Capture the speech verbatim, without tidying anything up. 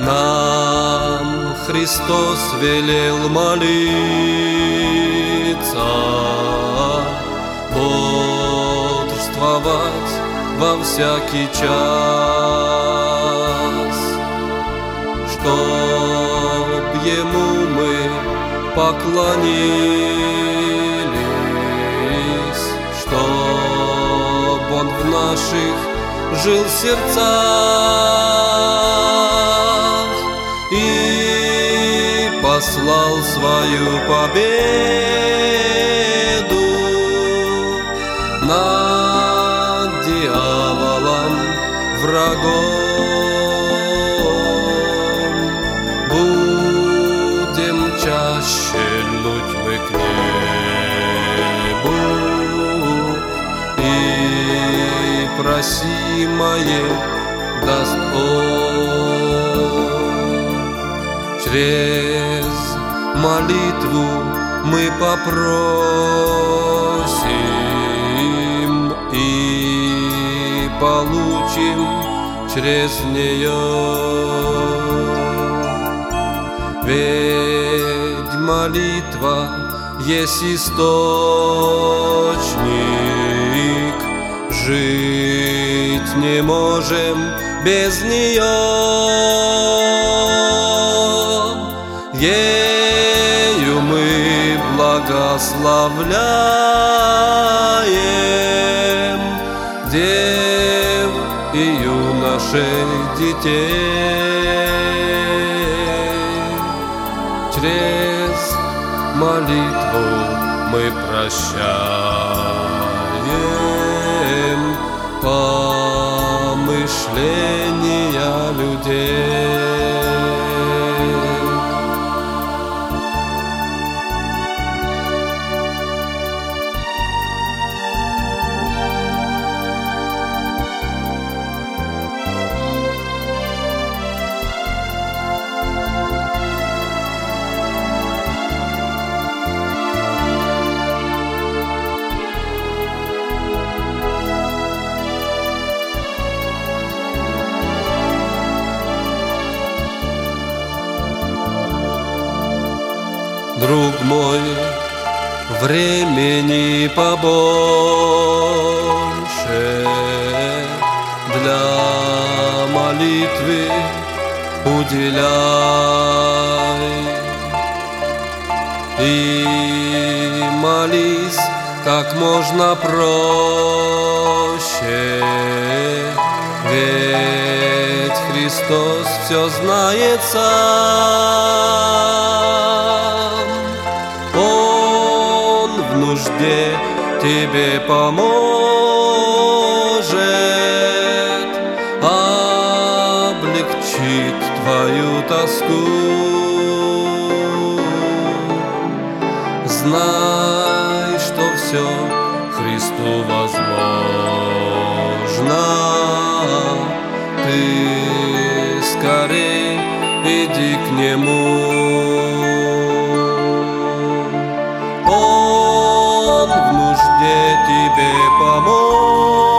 Нам Христос велел молиться, бодрствовать во всякий час, чтоб Ему мы поклонились, чтоб Он в наших жил сердцах и послал свою победу над дьяволом, врагом. Будем чаще льнуть мы к небу и просимое даст Он. Через молитву мы попросим и получим через нее. Ведь молитва есть источник, жить не можем без нее. Ею мы благословляем дев и юношей детей. Через молитву мы прощаем помышления людей. Друг мой, времени побольше для молитвы уделяй и молись как можно проще, ведь Христос все знает сам. Он в нужде тебе поможет, облегчит твою тоску. Знай, что все Христу возможно. Ты скорей иди к Нему. Он в нужде тебе поможет.